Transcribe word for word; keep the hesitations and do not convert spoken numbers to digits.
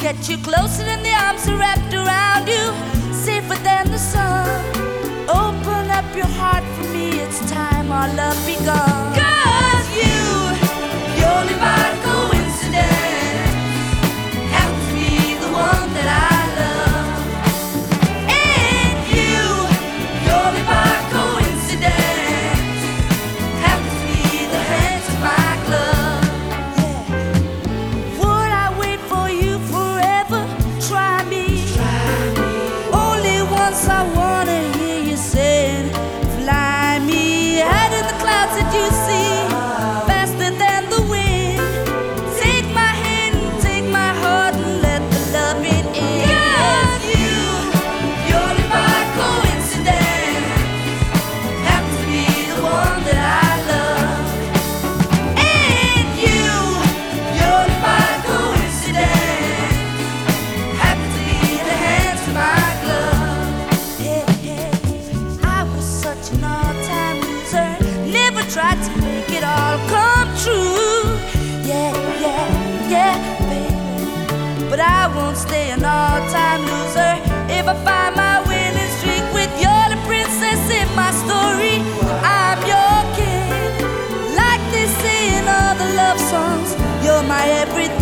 get you closer than the arms are wrapped around you, safer than the sun. Open up your heart for me, it's time our love begun. 'Cause you, purely by coincidence, happen to be the one that I love. And you, purely by coincidence, happen to be the hands of my glove. Yeah. Would I wait for you forever? Try me. Try me. Only once I wanna hear you say it. Fly me high in the clouds that you see, faster than the wind. Take my hand and take my heart and let the love it in. 'Cause you, purely by coincidence, happen to be the one that I love. And you, purely by coincidence, happen to be the hands of my glove. Hey, hey, I was such an all-time loser, never tried to make it all come true. Yeah, yeah, yeah, baby, but I won't stay an all-time loser if I find my winning streak with you're the princess in my story. I'm your king, like they say in all the love songs. You're my everything.